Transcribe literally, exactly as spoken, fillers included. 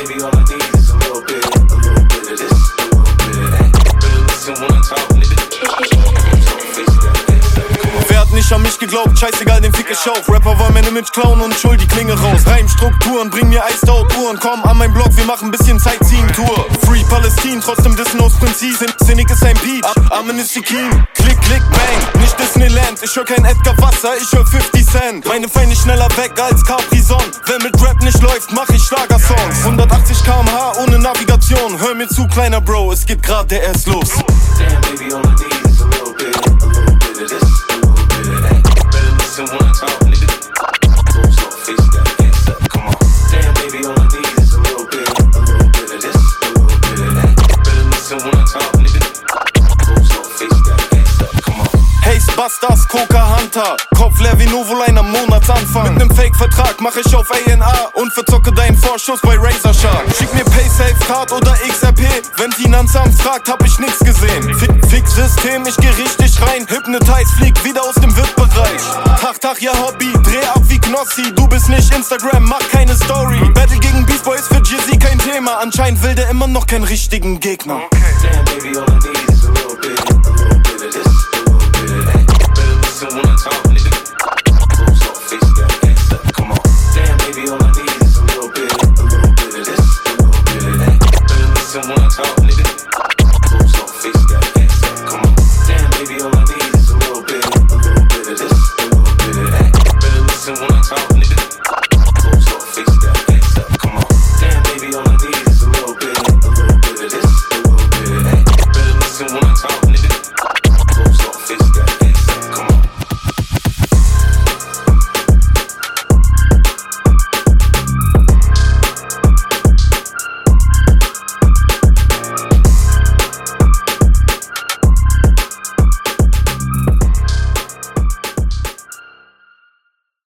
baby, all I need is a little bit, a little bit of this, a little bit of that. Better listen when I talk, nigga. Wer hat nicht an mich geglaubt? Scheißegal, den Fick ich auf. Rapper wollen mein Image klauen und ich hol die Klinge raus. Reimstrukturen, bring mir Iced Out Uhren. Komm an mein Blog, wir machen bisschen Sightseeing-Tour. Free Palestine, trotzdem dissen aus Prinzip. Sinnig ist ein Peach, Amen ist die King. Klick, klick, bang, nicht Disneyland. Ich hör kein Edgar Wasser, ich hör fifty Cent. Meine Feinde schneller weg als Capri-Son. Wer mit Rap nicht läuft, mach ich Schlagersongs. hundertachtzig Kilometer pro Stunde ohne Navigation. Hör mir zu, kleiner Bro, es geht grad erst los. Damn, baby, all I need is a little bit, a little bit of this, a little bit of that. Better listen when I talk, nigga. Close up, face that, hands up, come on. Damn, baby, all I need is a little bit, a little bit of this, a little bit of that. Better listen when I talk, nigga. Close up, face that, hands up, come on. Haze Busters, Coca Hunter. Kopf leer wie Novoline am Monatsanfang. Mit nem Fake-Vertrag mach ich auf A N A und verzocke deinen Vorschuss bei Razor Shark. Schick mir Paysafe-Card oder X R P. Wenn Finanzamt fragt, hab ich nix gesehen. Fix-System, ich geh richtig rein. Hypnotize, flieg wieder aus dem V I P-Bereich. Tag, Tag, ja Hobby, dreh ab wie Knossi. Du bist nicht Instagram, mach keine Story. Battle gegen Beast Boys für Jizzy kein Thema. Anscheinend will der immer noch keinen richtigen Gegner. Damn, baby, all I need